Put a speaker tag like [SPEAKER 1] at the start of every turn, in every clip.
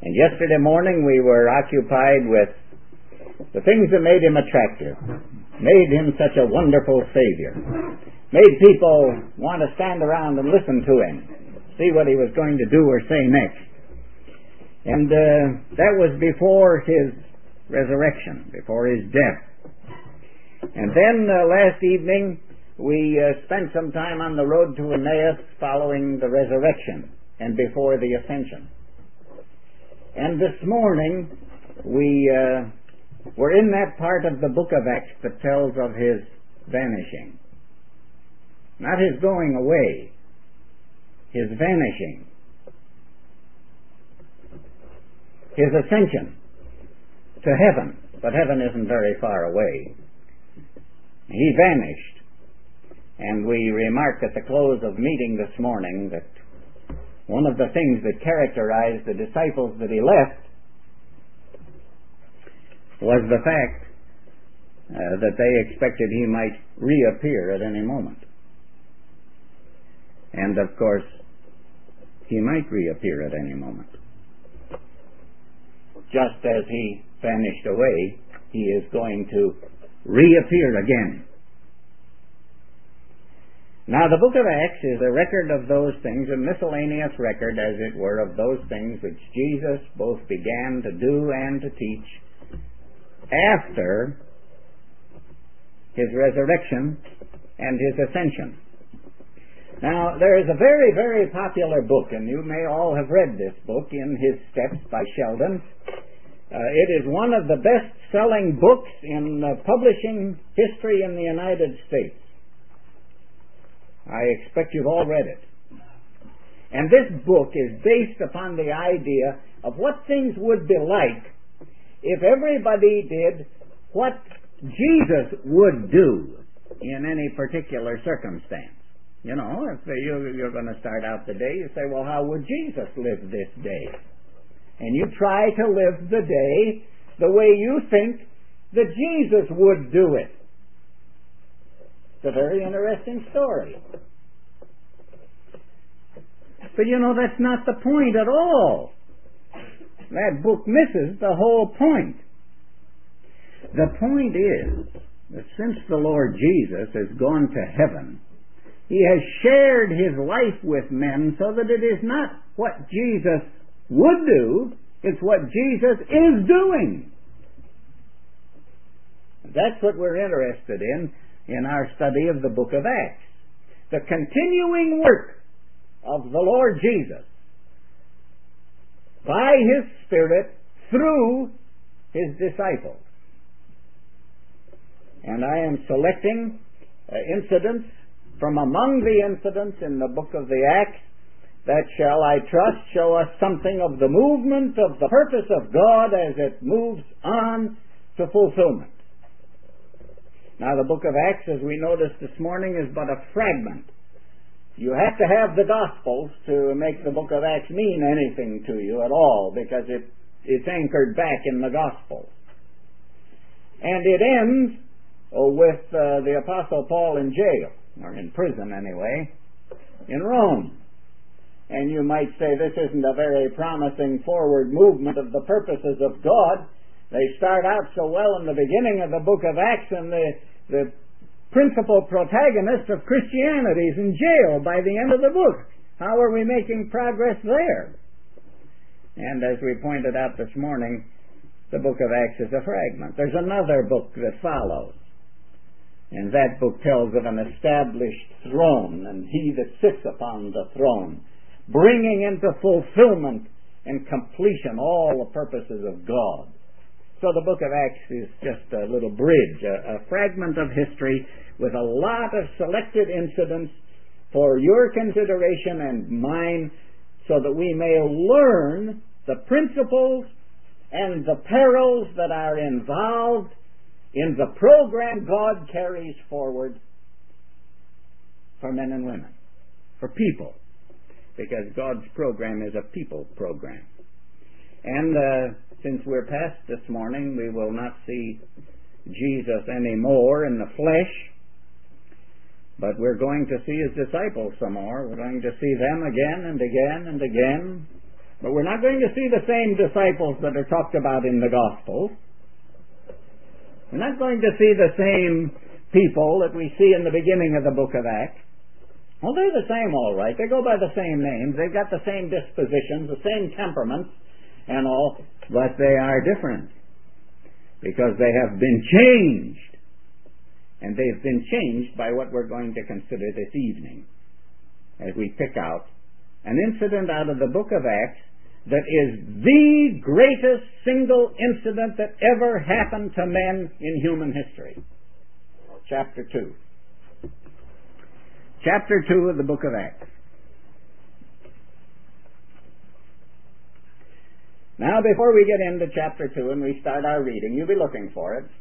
[SPEAKER 1] And yesterday morning we were occupied with the things that made him attractive, made him such a wonderful Savior, made people want to stand around and listen to him, see what he was going to do or say next. And that was before his resurrection, before his death. And then last evening we spent some time on the road to Emmaus following the resurrection and before the ascension. And this morning we were in that part of the book of Acts that tells of his vanishing. Not his going away, his vanishing. His ascension to heaven, but heaven isn't very far away. He vanished. And we remarked at the close of meeting this morning that one of the things that characterized the disciples that he left was the fact that they expected he might reappear at any moment. And of course, he might reappear at any moment. Just as he vanished away, he is going to reappear again. Now, the book of Acts is a record of those things, a miscellaneous record, as it were, of those things which Jesus both began to do and to teach after his resurrection and his ascension. Now, there is a very, very popular book, and you may all have read this book, In His Steps by Sheldon. It is one of the best-selling books in publishing history in the United States. I expect you've all read it. And this book is based upon the idea of what things would be like if everybody did what Jesus would do in any particular circumstance. You know, if you're going to start out the day, you say, well, how would Jesus live this day? And you try to live the day the way you think that Jesus would do it. It's a very interesting story. But you know, that's not the point at all. That book misses the whole point. The point is that since the Lord Jesus has gone to heaven, he has shared his life with men so that it is not what Jesus would do, it's what Jesus is doing. That's what we're interested in our study of the book of Acts. The continuing work of the Lord Jesus by his Spirit through his disciples. And I am selecting incidents from among the incidents in the book of the Acts that shall, I trust, show us something of the movement of the purpose of God as it moves on to fulfillment. Now, the book of Acts, as we noticed this morning, is but a fragment. You have to have the Gospels to make the book of Acts mean anything to you at all, because it's anchored back in the Gospels. And it ends with the Apostle Paul in jail, or in prison anyway, in Rome. And you might say this isn't a very promising forward movement of the purposes of God. They start out so well in the beginning of the book of Acts, and the principal protagonist of Christianity is in jail by the end of the book. How are we making progress there? And as we pointed out this morning, the book of Acts is a fragment. There's another book that follows. And that book tells of an established throne and he that sits upon the throne, bringing into fulfillment and completion all the purposes of God. So the book of Acts is just a little bridge, a fragment of history with a lot of selected incidents for your consideration and mine, so that we may learn the principles and the perils that are involved in the program God carries forward for men and women, for people, because God's program is a people program. And since we're past this morning, we will not see Jesus anymore in the flesh, but we're going to see his disciples some more. We're going to see them again and again and again. But we're not going to see the same disciples that are talked about in the Gospels. We're not going to see the same people that we see in the beginning of the book of Acts. Well, they're the same, all right. They go by the same names. They've got the same dispositions, the same temperaments and all, but they are different because they have been changed. And they've been changed by what we're going to consider this evening as we pick out an incident out of the book of Acts that is the greatest single incident that ever happened to men in human history. Chapter 2. Chapter 2 of the book of Acts. Now, before we get into chapter 2 and we start our reading, you'll be looking for it.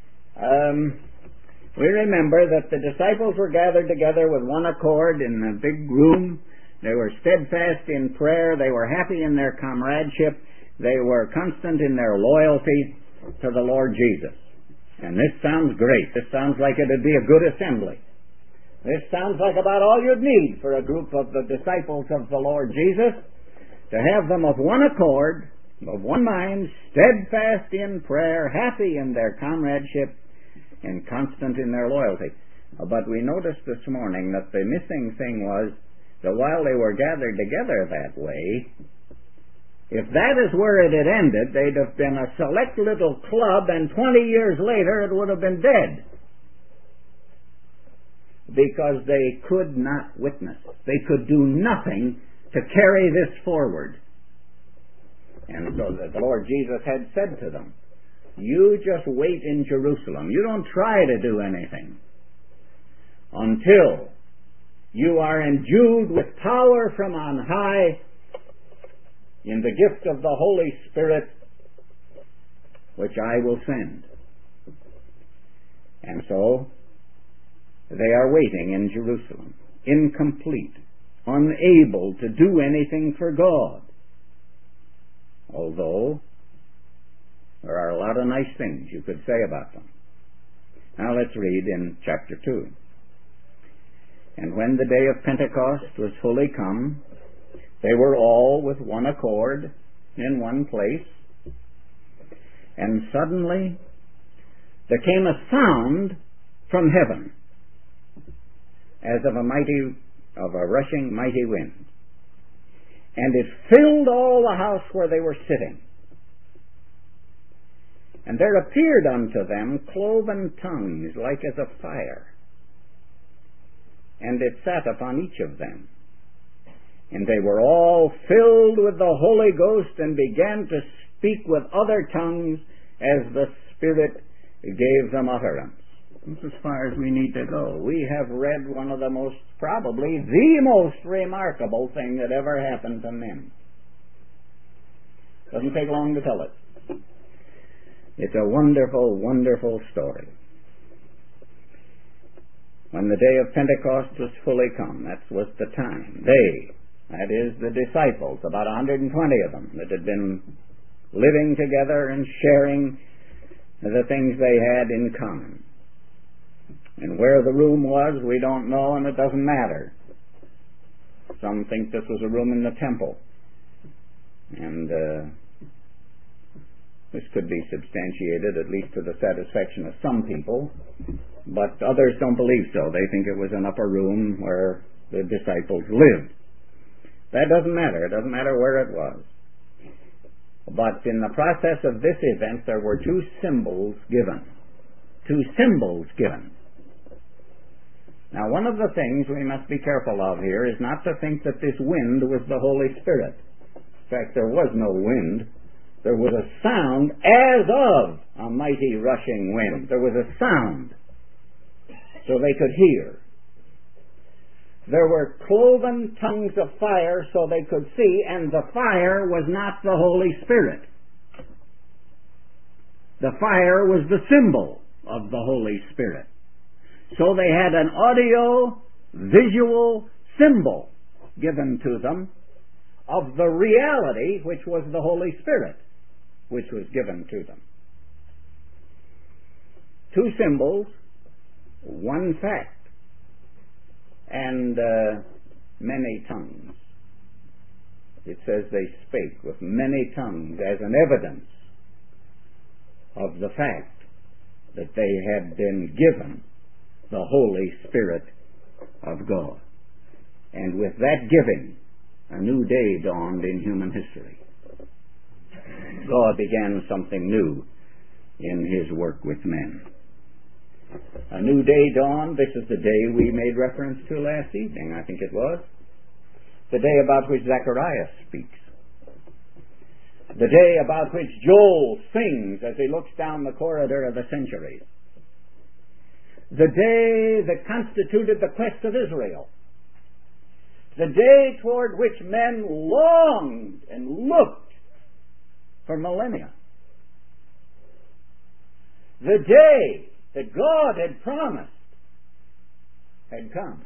[SPEAKER 1] We remember that the disciples were gathered together with one accord in a big room. They were steadfast in prayer. They were happy in their comradeship. They were constant in their loyalty to the Lord Jesus. And this sounds great. This sounds like it would be a good assembly. This sounds like about all you'd need for a group of the disciples of the Lord Jesus, to have them of one accord, of one mind, steadfast in prayer, happy in their comradeship, and constant in their loyalty. But we noticed this morning that the missing thing was that while they were gathered together that way, if that is where it had ended, they'd have been a select little club, and 20 years later it would have been dead. Because they could not witness. They could do nothing to carry this forward. And so the Lord Jesus had said to them, you just wait in Jerusalem. You don't try to do anything until you are endued with power from on high in the gift of the Holy Spirit, which I will send. And so they are waiting in Jerusalem, incomplete, unable to do anything for God. Although there are a lot of nice things you could say about them. Now let's read in chapter 2. And when the day of Pentecost was fully come, they were all with one accord in one place. And suddenly there came a sound from heaven, as of a rushing mighty wind. And it filled all the house where they were sitting. And there appeared unto them cloven tongues like as of fire. And it sat upon each of them. And they were all filled with the Holy Ghost, and began to speak with other tongues as the Spirit gave them utterance. That's as far as we need to go. We have read one of the most, probably the most remarkable thing that ever happened to men. Doesn't take long to tell it. It's a wonderful, wonderful story. When the day of Pentecost was fully come, that was the time. They, that is the disciples, about 120 of them, that had been living together and sharing the things they had in common. And where the room was, we don't know, and it doesn't matter. Some think this was a room in the temple. And this could be substantiated, at least to the satisfaction of some people, but others don't believe so. They think it was an upper room where the disciples lived. That doesn't matter. It doesn't matter where it was. But in the process of this event, there were two symbols given. Two symbols given. Now, one of the things we must be careful of here is not to think that this wind was the Holy Spirit. In fact, there was no wind. There was a sound as of a mighty rushing wind. There was a sound so they could hear. There were cloven tongues of fire so they could see, and the fire was not the Holy Spirit. The fire was the symbol of the Holy Spirit. So they had an audio, visual symbol given to them of the reality which was the Holy Spirit, which was given to them. Two symbols, one fact, and many tongues. it says they spake with many tongues as an evidence of the fact that they had been given the Holy Spirit of God. And with that giving, a new day dawned in human history. God began something new in His work with men. A new day dawned. This is the day we made reference to last evening, I think it was. The day about which Zechariah speaks. The day about which Joel sings as he looks down the corridor of the centuries. The day that constituted the quest of Israel. The day toward which men longed and looked for millennia. The day that God had promised had come.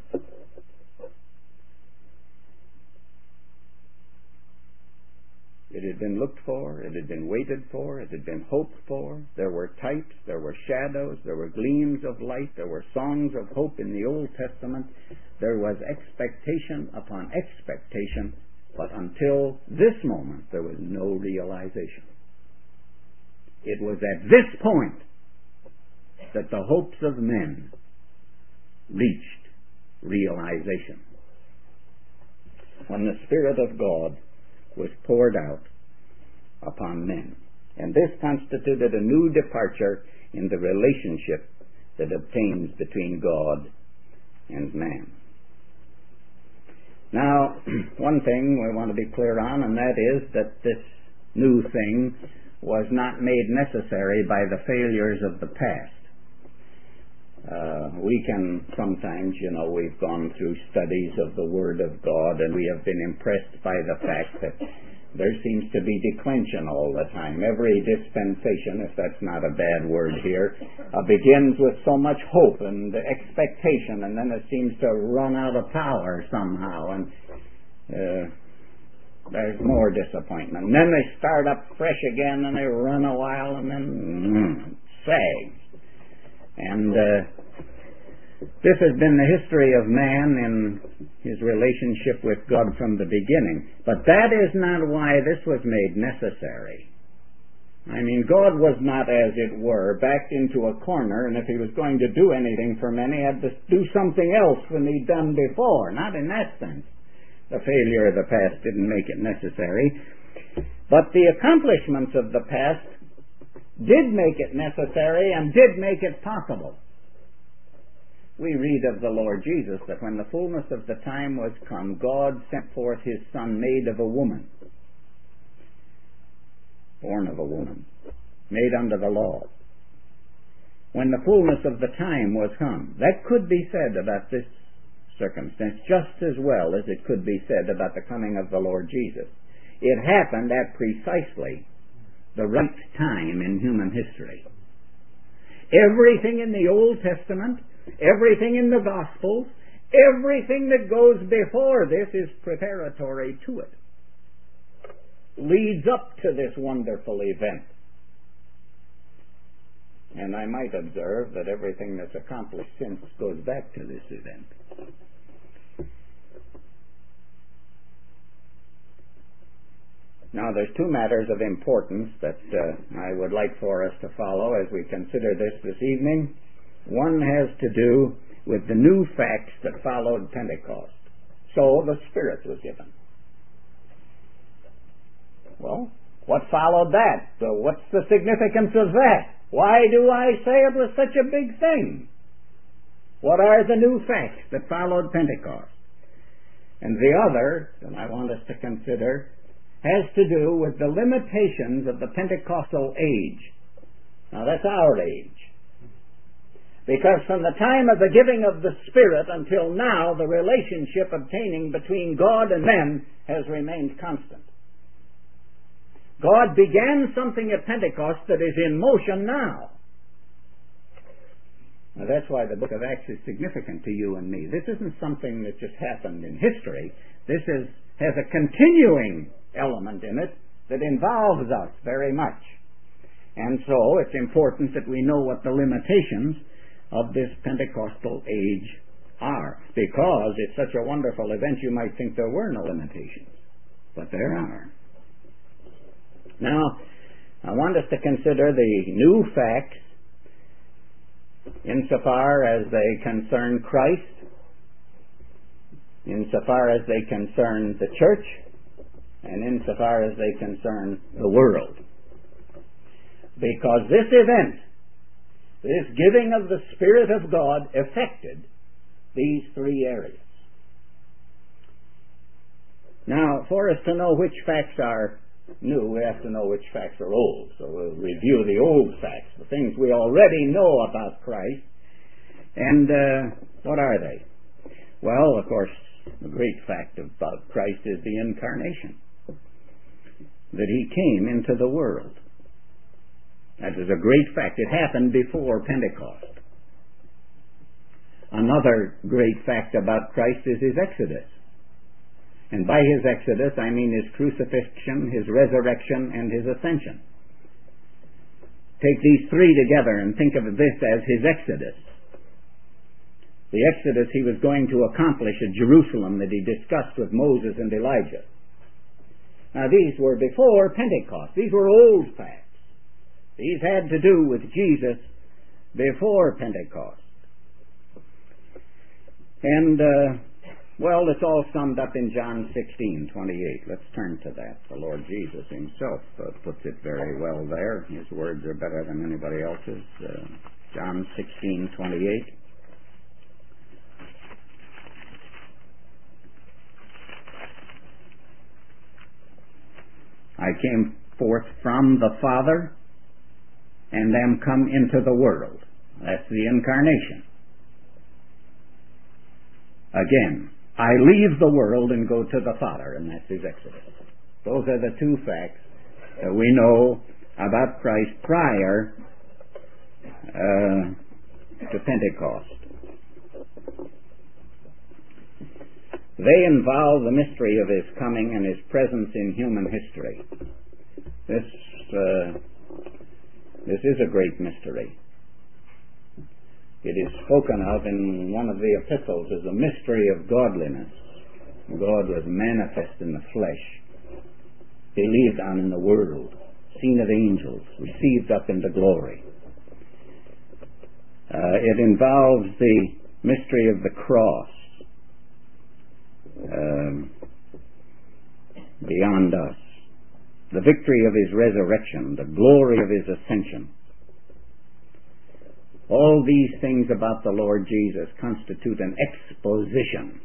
[SPEAKER 1] It had been looked for, it had been waited for, it had been hoped for. There were types, there were shadows, there were gleams of light, there were songs of hope in the Old Testament. There was expectation upon expectation, but until this moment there was no realization. It was at this point that the hopes of men reached realization. When the Spirit of God was poured out upon men. And this constituted a new departure in the relationship that obtains between God and man. Now, one thing we want to be clear on, and that is that this new thing was not made necessary by the failures of the past. We can sometimes, we've gone through studies of the Word of God, and we have been impressed by the fact that there seems to be declension all the time. Every dispensation, if that's not a bad word here, begins with so much hope and expectation, and then it seems to run out of power somehow, and there's more disappointment. And then they start up fresh again, and they run a while, and then sags. And this has been the history of man in his relationship with God from the beginning. But that is not why this was made necessary. I mean, God was not, as it were, backed into a corner, and if He was going to do anything for men, He had to do something else than He'd done before. Not in that sense. The failure of the past didn't make it necessary. But the accomplishments of the past did make it necessary and did make it possible. We read of the Lord Jesus that when the fullness of the time was come, God sent forth His Son, made of a woman, born of a woman, made under the law. When the fullness of the time was come, that could be said about this circumstance just as well as it could be said about the coming of the Lord Jesus. It happened at precisely the right time in human history. Everything in the Old Testament, everything in the Gospels, everything that goes before this is preparatory to it. Leads up to this wonderful event. And I might observe that everything that's accomplished since goes back to this event. Now, there's two matters of importance that I would like for us to follow as we consider this evening. One has to do with the new facts that followed Pentecost. So, the Spirit was given. Well, what followed that? So what's the significance of that? Why do I say it was such a big thing? What are the new facts that followed Pentecost? And the other, that I want us to consider, has to do with the limitations of the Pentecostal age. Now, that's our age. Because from the time of the giving of the Spirit until now, the relationship obtaining between God and men has remained constant. God began something at Pentecost that is in motion now. Now, that's why the book of Acts is significant to you and me. This isn't something that just happened in history. This has a continuing element in it that involves us very much. And so it's important that we know what the limitations of this Pentecostal age are. Because it's such a wonderful event, you might think there were no limitations. but there are. Now, I want us to consider the new facts insofar as they concern Christ, insofar as they concern the church, and insofar as they concern the world. Because this event, this giving of the Spirit of God, affected these three areas. Now, for us to know which facts are new, we have to know which facts are old. So we'll review the old facts, the things we already know about Christ. And what are they? Well, of course, the great fact about Christ is the incarnation, that He came into the world. That is a great fact. It happened before Pentecost. Another great fact about Christ is His exodus. And by His exodus, I mean His crucifixion, His resurrection, and His ascension. Take these three together and think of this as His exodus. The exodus He was going to accomplish at Jerusalem that He discussed with Moses and Elijah. Now these were before Pentecost. These were old facts. These had to do with Jesus before Pentecost. And, well, it's all summed up in John 16:28. Let's turn to that. The Lord Jesus Himself puts it very well there. His words are better than anybody else's. John 16:28. I came forth from the Father and am come into the world. That's the incarnation. Again, I leave the world and go to the Father, and that's His exodus. Those are the two facts that we know about Christ prior to Pentecost. They involve the mystery of His coming and His presence in human history. This is a great mystery. It is spoken of in one of the epistles as a mystery of godliness. God was manifest in the flesh, believed on in the world, seen of angels, received up into glory. It involves the mystery of the cross beyond us, the victory of His resurrection, the glory of His ascension. All these things about the Lord Jesus constitute an exposition,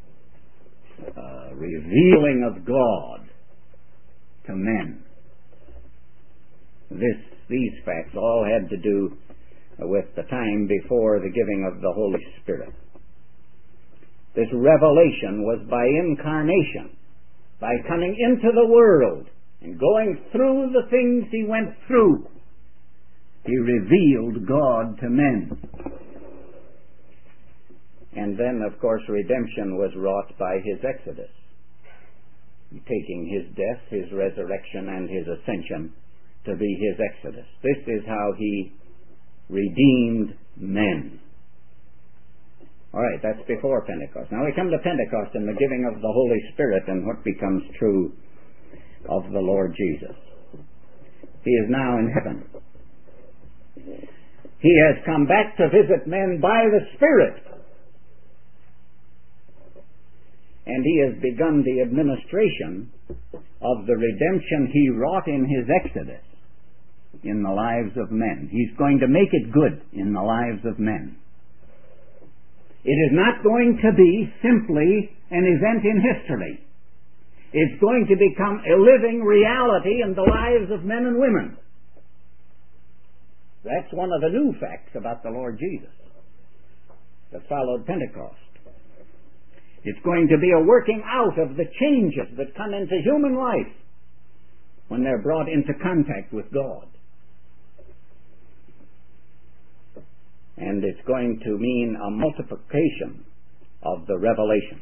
[SPEAKER 1] revealing of God to men. These facts all had to do with the time before the giving of the Holy Spirit. This revelation was by incarnation, by coming into the world and going through the things He went through. He revealed God to men. And then, of course, redemption was wrought by His exodus, taking His death, His resurrection, and His ascension to be His exodus. This is how He redeemed men. All right, that's before Pentecost. Now we come to Pentecost and the giving of the Holy Spirit and what becomes true of the Lord Jesus. He is now in heaven. He has come back to visit men by the Spirit. And He has begun the administration of the redemption He wrought in His exodus in the lives of men. He's going to make it good in the lives of men. It is not going to be simply an event in history. It's going to become a living reality in the lives of men and women. That's one of the new facts about the Lord Jesus that followed Pentecost. It's going to be a working out of the changes that come into human life when they're brought into contact with God. And it's going to mean a multiplication of the revelation.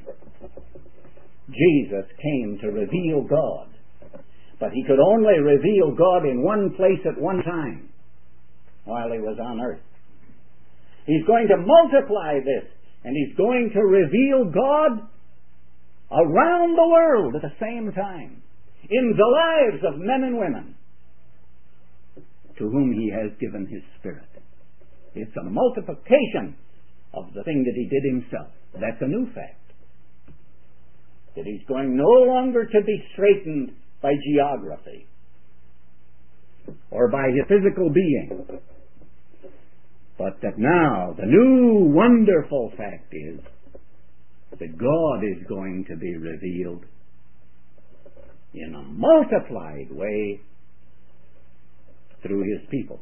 [SPEAKER 1] Jesus came to reveal God, but He could only reveal God in one place at one time while He was on earth. He's going to multiply this, and He's going to reveal God around the world at the same time. in the lives of men and women to whom He has given His Spirit. It's a multiplication of the thing that He did Himself. That's a new fact. That He's going no longer to be straightened by geography or by His physical being, but that now the new wonderful fact is that God is going to be revealed in a multiplied way through His people.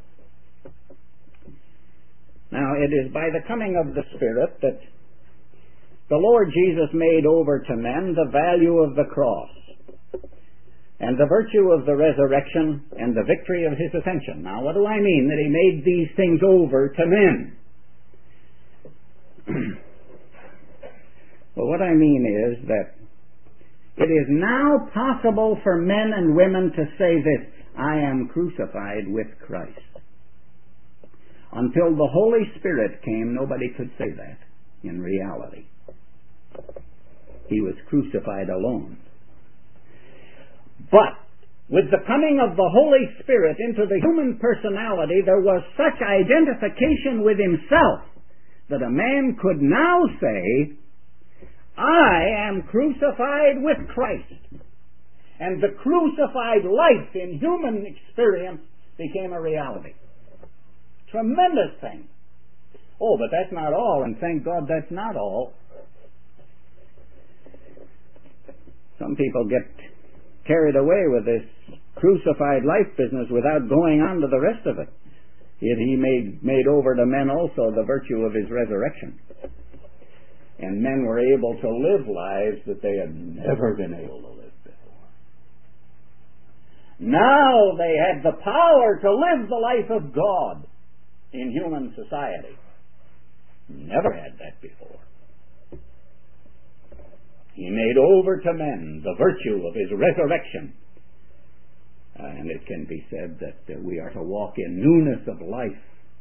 [SPEAKER 1] Now, it is by the coming of the Spirit that the Lord Jesus made over to men the value of the cross and the virtue of the resurrection and the victory of His ascension. Now, what do I mean that He made these things over to men? Well, what I mean is that it is now possible for men and women to say this: I am crucified with Christ. Until the Holy Spirit came, nobody could say that in reality. He was crucified alone. But with the coming of the Holy Spirit into the human personality, there was such identification with Himself that a man could now say, I am crucified with Christ. And the crucified life in human experience became a reality. Tremendous thing. Oh, but that's not all, and thank God that's not all. Some people get carried away with this crucified life business without going on to the rest of it. Yet He made over to men also the virtue of His resurrection. And men were able to live lives that they had never been able to live before. Now they had the power to live the life of God in human society. Never had that before. He made over to men the virtue of His resurrection. And it can be said that we are to walk in newness of life.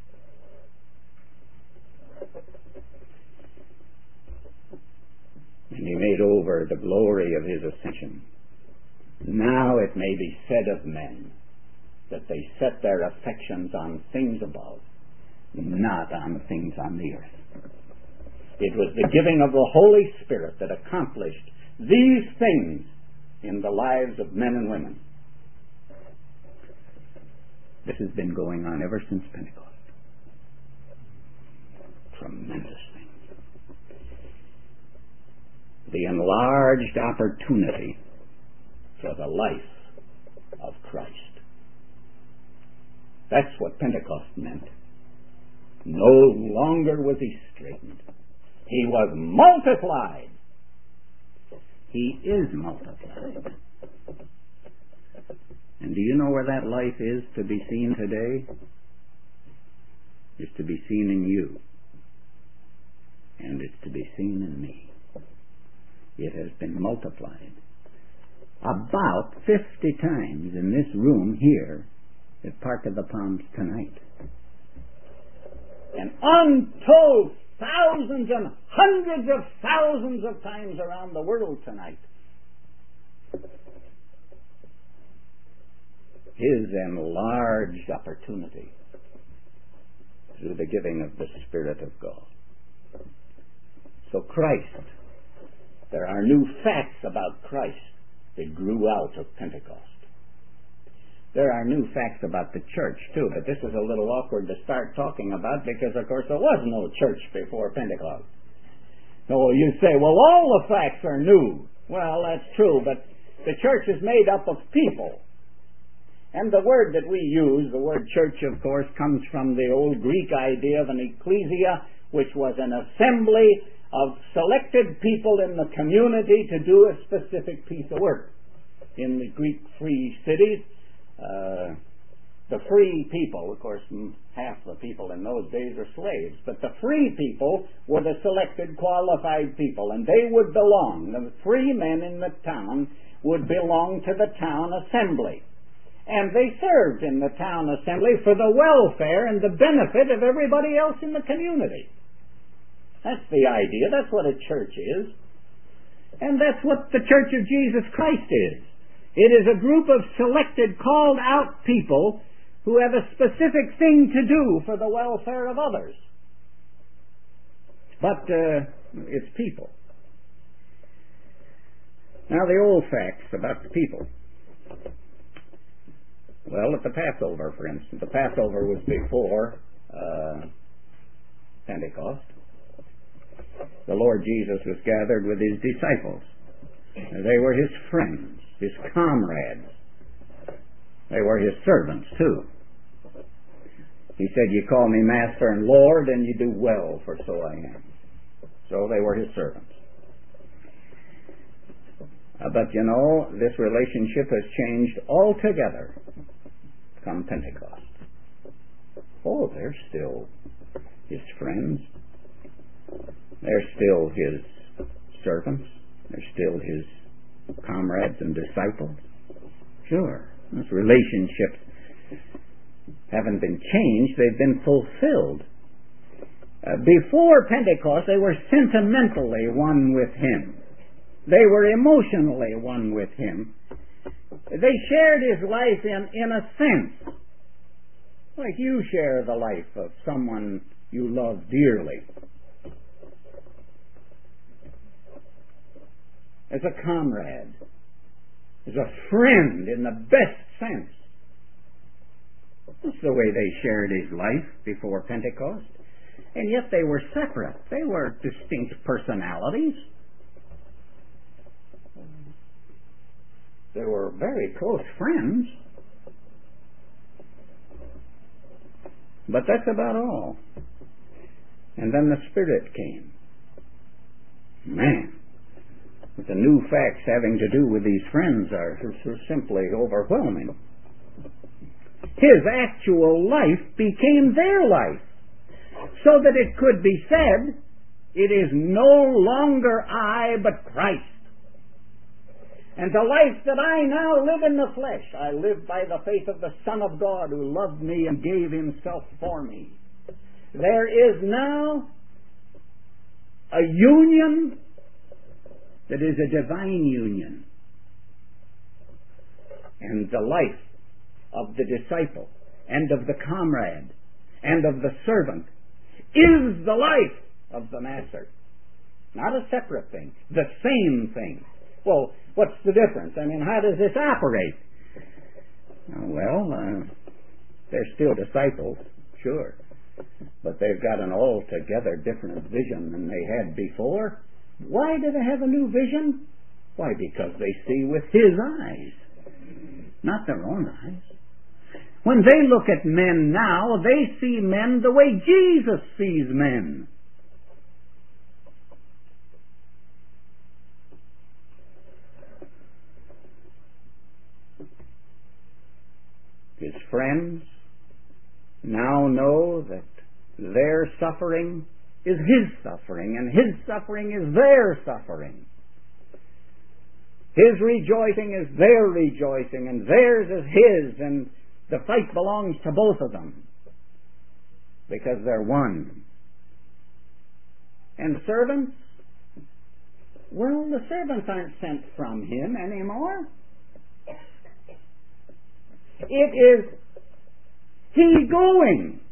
[SPEAKER 1] And He made over the glory of His ascension. Now it may be said of men that they set their affections on things above, not on things on the earth. It was the giving of the Holy Spirit that accomplished these things in the lives of men and women. This has been going on ever since Pentecost. Tremendous thing. The enlarged opportunity for the life of Christ. That's what Pentecost meant. No longer was He straightened. He was multiplied. He is multiplied. And do you know where that life is to be seen today? It's to be seen in you. And it's to be seen in me. It has been multiplied. About 50 times in this room here at Park of the Palms tonight. And untold thousands and hundreds of thousands of times around the world tonight. His enlarged opportunity through the giving of the Spirit of God. So Christ, there are new facts about Christ that grew out of Pentecost. There are new facts about the church too, but this is a little awkward to start talking about because of course there was no church before Pentecost. So you say, well, all the facts are new. Well, that's true, but the church is made up of people. And the word that we use, the word church, of course, comes from the old Greek idea of an ecclesia, which was an assembly of selected people in the community to do a specific piece of work. In the Greek free cities, the free people, of course, half the people in those days are slaves, but the free people were the selected, qualified people, and they would belong. The free men in the town would belong to the town assembly. And they served in the town assembly for the welfare and the benefit of everybody else in the community. That's the idea. That's what a church is. And that's what the Church of Jesus Christ is. It is a group of selected, called out people who have a specific thing to do for the welfare of others. But it's people. Now, the old facts about the people. Well, at the Passover, for instance, the Passover was before Pentecost. The Lord Jesus was gathered with his disciples. They were his friends, his comrades. They were his servants, too. He said, "You call me Master and Lord, and you do well, for so I am." So they were his servants. But you know, this relationship has changed altogether come Pentecost. Oh, they're still his friends. They're still his servants. They're still his comrades and disciples. Sure, those relationships haven't been changed. They've been fulfilled. Before Pentecost, they were sentimentally one with him. They were emotionally one with him. They shared his life in a sense, like you share the life of someone you love dearly. As a comrade, as a friend in the best sense. That's the way they shared his life before Pentecost. And yet they were separate. They were distinct personalities. They were very close friends. But that's about all. And then the Spirit came. Man, the new facts having to do with these friends are simply overwhelming. His actual life became their life, so that it could be said, "It is no longer I, but Christ. And the life that I now live in the flesh, I live by the faith of the Son of God who loved me and gave himself for me." There is now a union that is a divine union. And the life of the disciple and of the comrade and of the servant is the life of the Master. Not a separate thing, the same thing. Well, what's the difference? I mean, how does this operate? Well, they're still disciples, sure, but they've got an altogether different vision than they had before. Why do they have a new vision? Why, because they see with his eyes, not their own eyes. When they look at men now, they see men the way Jesus sees men. His friends now know that their suffering is his suffering, and his suffering is their suffering. His rejoicing is their rejoicing, and theirs is his, and the fight belongs to both of them, because they're one. And servants? Well, the servants aren't sent from him anymore. It is he going.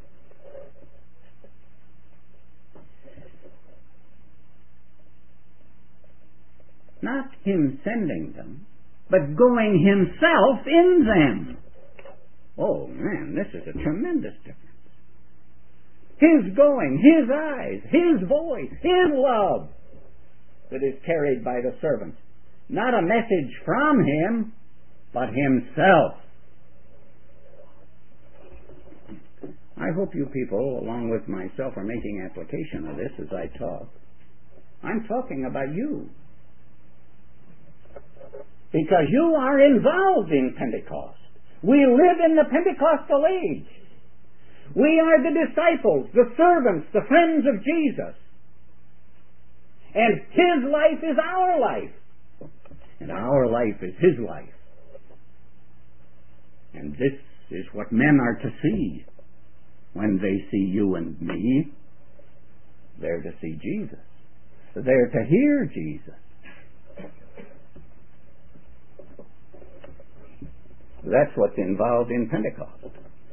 [SPEAKER 1] Not him sending them, but going himself in them. Oh man, this is a tremendous difference. His going, his eyes, his voice, his love that is carried by the servant. Not a message from him, but himself. I hope you people, along with myself, are making application of this as I talk. I'm talking about you. Because you are involved in Pentecost. We live in the Pentecostal age. We are the disciples, the servants, the friends of Jesus. And his life is our life. And our life is his life. And this is what men are to see. When they see you and me, they're to see Jesus. They're to hear Jesus. That's what's involved in Pentecost.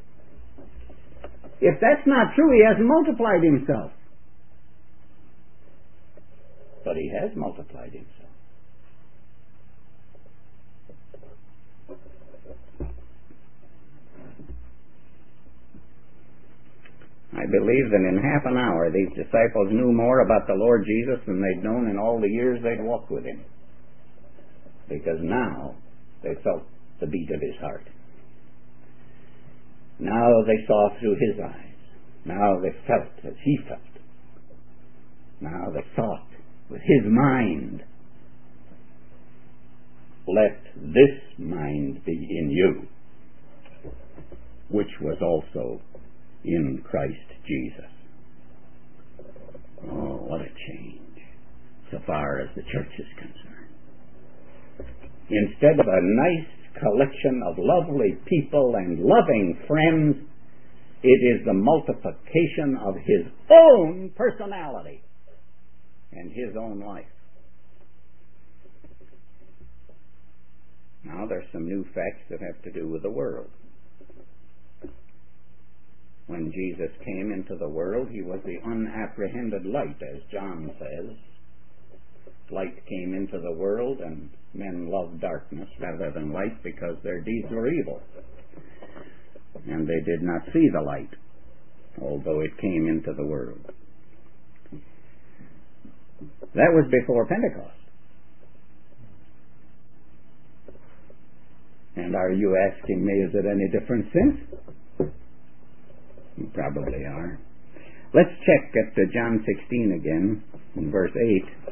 [SPEAKER 1] If that's not true, he hasn't multiplied himself. But he has multiplied himself. I believe that in half an hour these disciples knew more about the Lord Jesus than they'd known in all the years they'd walked with him. Because now they felt the beat of his heart. Now they saw through his eyes. Now they felt as he felt. Now they thought with his mind. Let this mind be in you, which was also in Christ Jesus. Oh, what a change, so far as the church is concerned. Instead of a nice collection of lovely people and loving friends, it is the multiplication of his own personality and his own life. Now there's some new facts that have to do with the world. When Jesus came into the world, he was the unapprehended light, as John says. Light came into the world, and men loved darkness rather than light because their deeds were evil. And they did not see the light, although it came into the world. That was before Pentecost. And are you asking me, is it any different since? You probably are. Let's check at John 16 again, in verse 8.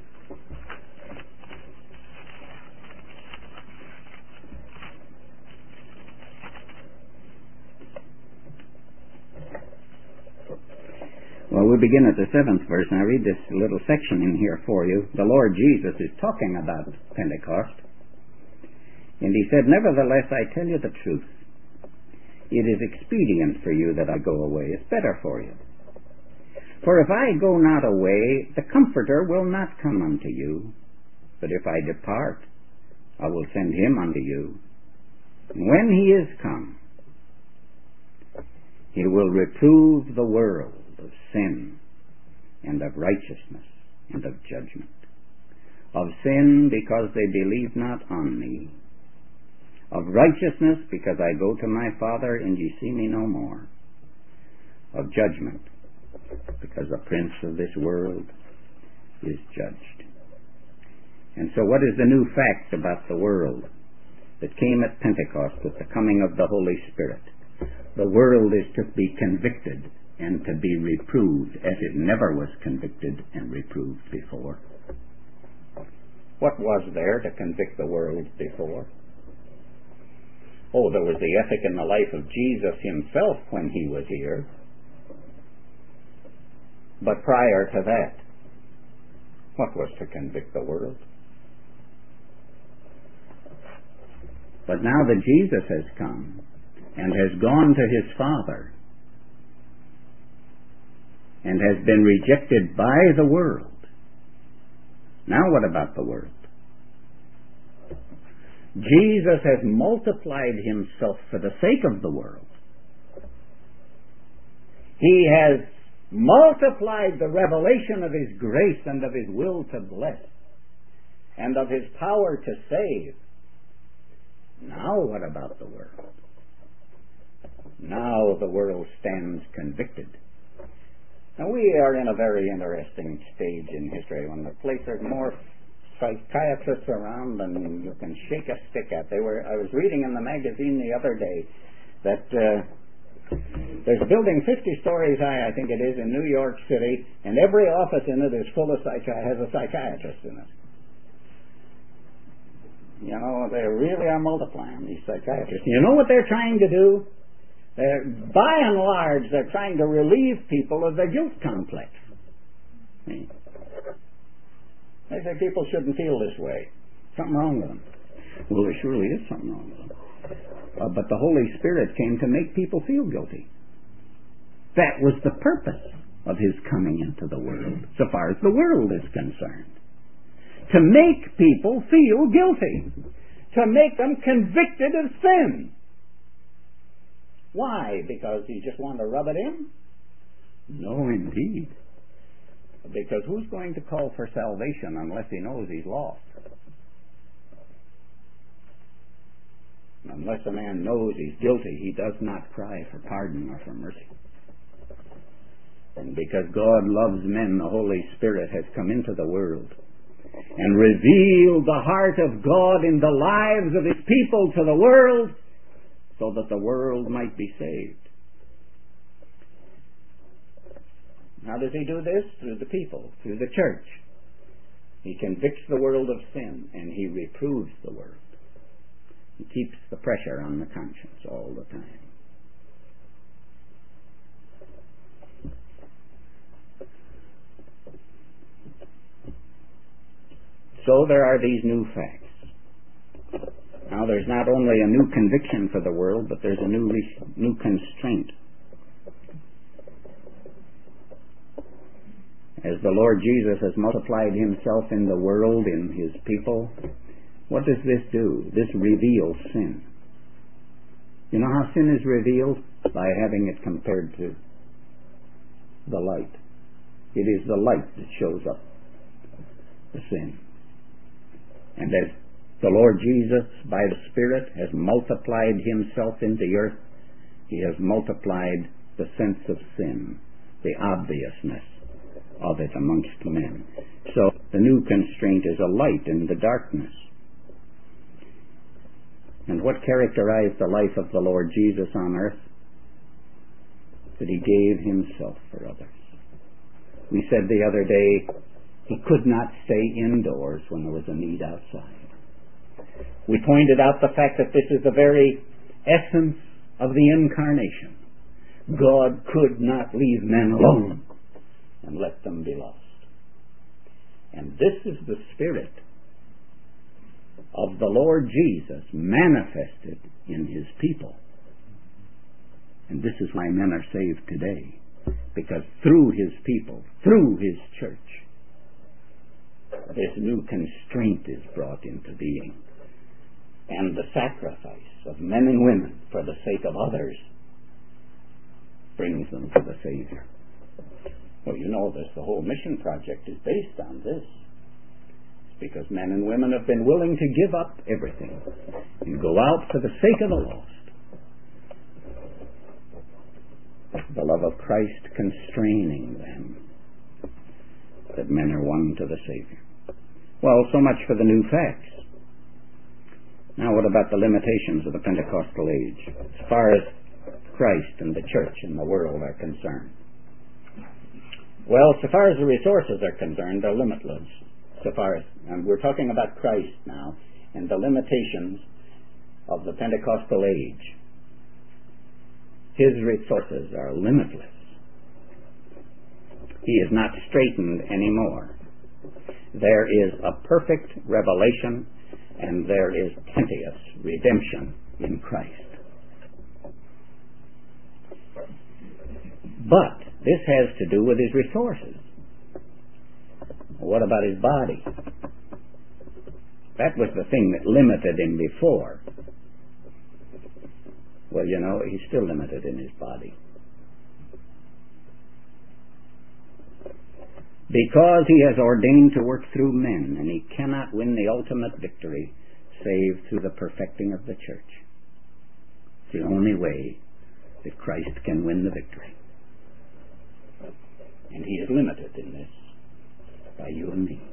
[SPEAKER 1] Well, we begin at the 7th verse, and I read this little section in here for you. The Lord Jesus is talking about Pentecost. And he said, "Nevertheless, I tell you the truth. It is expedient for you that I go away. It's better for you. For if I go not away, the Comforter will not come unto you. But if I depart, I will send him unto you. And when he is come, he will reprove the world of sin and of righteousness and of judgment. Of sin, because they believe not on me. Of righteousness, because I go to my Father, and ye see me no more. Of judgment, because the prince of this world is judged." And so what is the new fact about the world that came at Pentecost with the coming of the Holy Spirit? The world is to be convicted and to be reproved as it never was convicted and reproved before. What was there to convict the world before? Oh, there was the ethic and the life of Jesus himself when he was here. But prior to that, what was to convict the world? But now that Jesus has come and has gone to his Father and has been rejected by the world, now what about the world? Jesus has multiplied himself for the sake of the world. He has multiplied the revelation of his grace and of his will to bless and of his power to save. Now what about the world? Now the world stands convicted. Now we are in a very interesting stage in history when the place there's more psychiatrists around than you can shake a stick at. I was reading in the magazine the other day that there's a building 50 stories high, I think it is, in New York City, and every office in it is full of has a psychiatrist in it. You know, they really are multiplying, these psychiatrists. You know what they're trying to do? By and large, they're trying to relieve people of their guilt complex. See? They say people shouldn't feel this way. Something wrong with them. Well, there surely is something wrong with them. But the Holy Spirit came to make people feel guilty. That was the purpose of his coming into the world, so far as the world is concerned. To make people feel guilty. To make them convicted of sin. Why? Because you just want to rub it in?
[SPEAKER 2] No, indeed.
[SPEAKER 1] Because who's going to call for salvation unless he knows he's lost? Unless a man knows he's guilty, he does not cry for pardon or for mercy. And because God loves men, the Holy Spirit has come into the world and revealed the heart of God in the lives of his people to the world so that the world might be saved. How does he do this? Through the people, through the church. He convicts the world of sin and he reproves the world. He keeps the pressure on the conscience all the time. So there are these new facts. Now there's not only a new conviction for the world, but there's a new constraint. As the Lord Jesus has multiplied himself in the world, in his people, what does this do? This reveals sin. You know how sin is revealed? By having it compared to the light. It is the light that shows up the sin. And as the Lord Jesus, by the Spirit, has multiplied himself in the earth, he has multiplied the sense of sin, the obviousness of it amongst men. So the new constraint is a light in the darkness. And what characterized the life of the Lord Jesus on earth? That he gave himself for others. We said the other day, he could not stay indoors when there was a need outside. We pointed out the fact that this is the very essence of the incarnation. God could not leave men alone and let them be lost. And this is the Spirit of the Lord Jesus manifested in his people. And this is why men are saved today. Because through his people, through his church, this new constraint is brought into being. And the sacrifice of men and women for the sake of others brings them to the Savior. Well, you know this. The whole mission project is based on this. It's because men and women have been willing to give up everything and go out for the sake of the lost. The love of Christ constraining them that men are won to the Savior. Well, so much for the new facts. Now what about the limitations of the Pentecostal age as far as Christ and the church and the world are concerned? Well, so far as the resources are concerned, they're limitless. So far as, and we're talking about Christ now and the limitations of the Pentecostal age. His resources are limitless. He is not straitened anymore. There is a perfect revelation and there is plenteous redemption in Christ. But this has to do with his resources. What about his body? That was the thing that limited him before. Well, you know, he's still limited in his body. Because he has ordained to work through men, and he cannot win the ultimate victory save through the perfecting of the church. It's the only way that Christ can win the victory. And he is limited in this by you and me.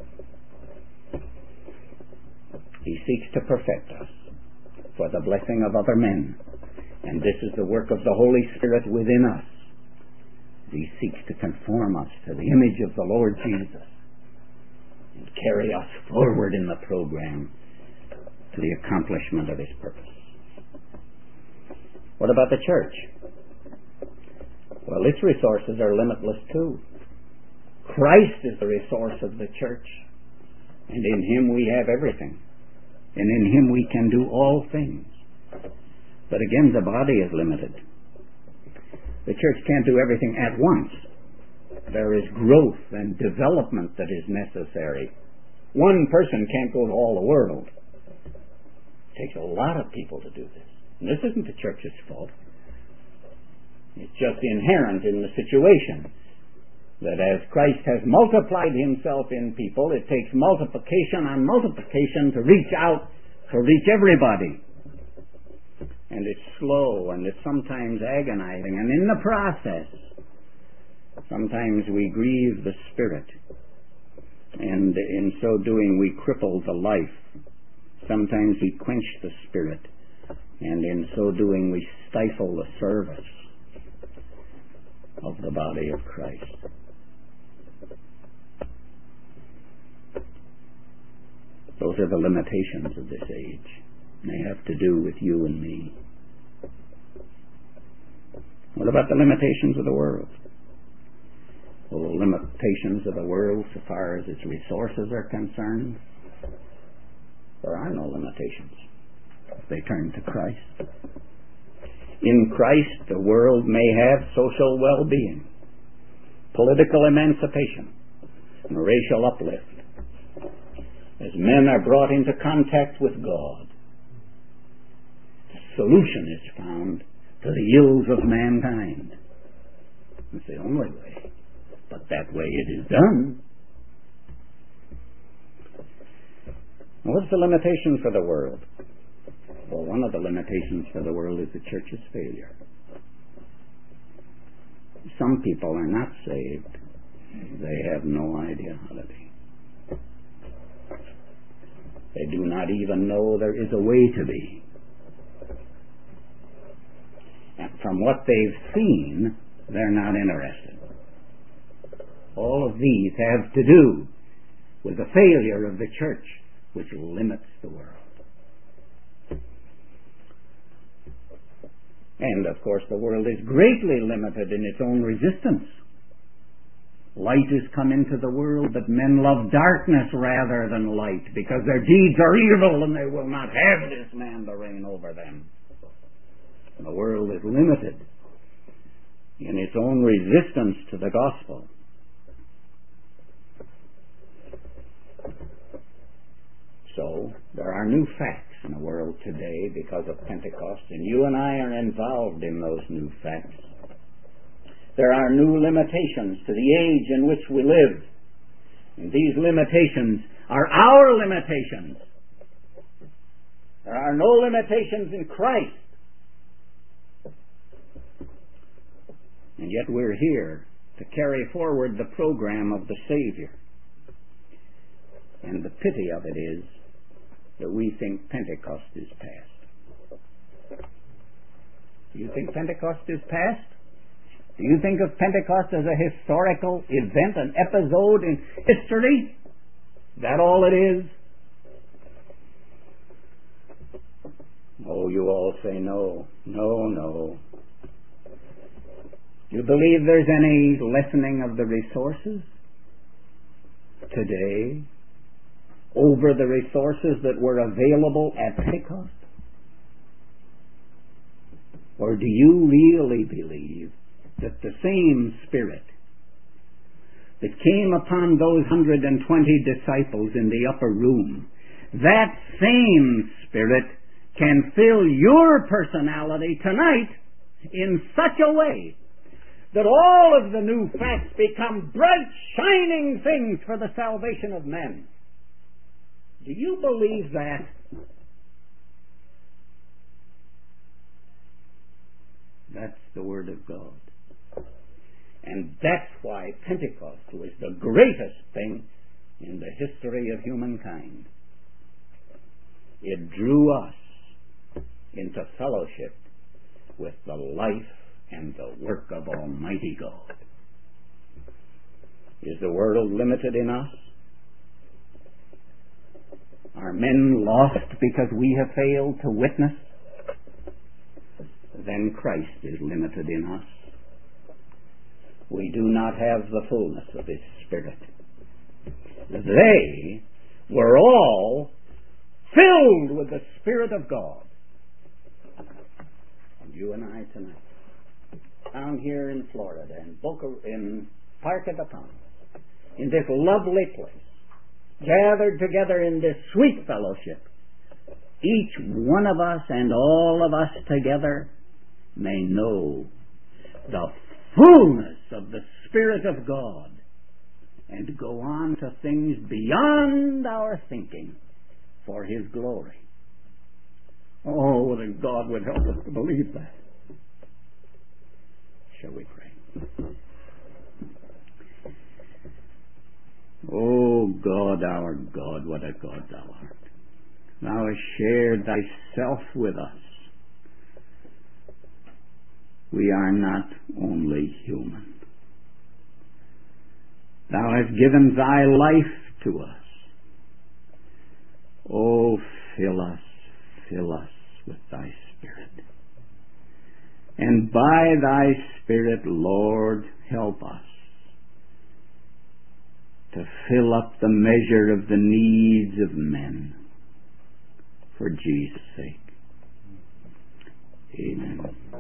[SPEAKER 1] He seeks to perfect us for the blessing of other men. And this is the work of the Holy Spirit within us. He seeks to conform us to the image of the Lord Jesus and carry us forward in the program to the accomplishment of his purpose. What about the church? Well, its resources are limitless too. Christ is the resource of the church, and in him we have everything, and in him we can do all things. But again, the body is limited. The church can't do everything at once. There is growth and development that is necessary. One person can't go to all the world. It takes a lot of people to do this. And this isn't the church's fault. It's just inherent in the situation that as Christ has multiplied himself in people, it takes multiplication on multiplication to reach out, to reach everybody. And it's slow, and it's sometimes agonizing, and in the process, sometimes we grieve the Spirit, and in so doing we cripple the life. Sometimes we quench the Spirit, and in so doing we stifle the service of the body of Christ. Those are the limitations of this age. They have to do with you and me. What about the limitations of the world? Well, the limitations of the world so far as its resources are concerned, there are no limitations if they turn to Christ. In Christ, the world may have social well-being, political emancipation, and racial uplift, as men are brought into contact with God. The solution is found to the ills of mankind. It's the only way, but that way it is done. What's the limitation for the world? Well, one of the limitations for the world is the church's failure. Some people are not saved. They have no idea how to be. They do not even know there is a way to be. And from what they've seen, they're not interested. All of these have to do with the failure of the church, which limits the world. And, of course, the world is greatly limited in its own resistance. Light is come into the world, but men love darkness rather than light, because their deeds are evil, and they will not have this man to reign over them. The world is limited in its own resistance to the gospel. So, there are new facts in the world today because of Pentecost, and you and I are involved in those new facts. There are new limitations to the age in which we live. And these limitations are our limitations. There are no limitations in Christ. And yet we're here to carry forward the program of the Savior. And the pity of it is that we think Pentecost is past. Do you think Pentecost is past? Do you think of Pentecost as a historical event, an episode in history? Is that all it is? Oh, you all say no. No. Do you believe there's any lessening of the resources today over the resources that were available at Pentecost? Or do you really believe that the same Spirit that came upon those 120 disciples in the upper room, that same Spirit can fill your personality tonight in such a way that all of the new facts become bright, shining things for the salvation of men? Do you believe that? That's the Word of God. And that's why Pentecost was the greatest thing in the history of humankind. It drew us into fellowship with the life and the work of Almighty God. Is the world limited in us? Are men lost because we have failed to witness? Then Christ is limited in us. We do not have the fullness of His Spirit. They were all filled with the Spirit of God. And you and I tonight, down here in Florida, in Park at the Pond, in this lovely place, gathered together in this sweet fellowship, each one of us and all of us together may know
[SPEAKER 2] the fullness of the Spirit of God, and go on to things beyond our thinking for His glory. Oh, that God would help us to believe that. Shall we pray? Oh God, our God, what a God Thou art. Thou hast shared Thyself with us. We are not only human. Thou hast given Thy life to us. Oh, fill us with Thy Spirit. And by Thy Spirit, Lord, help us to fill up the measure of the needs of men for Jesus' sake. Amen.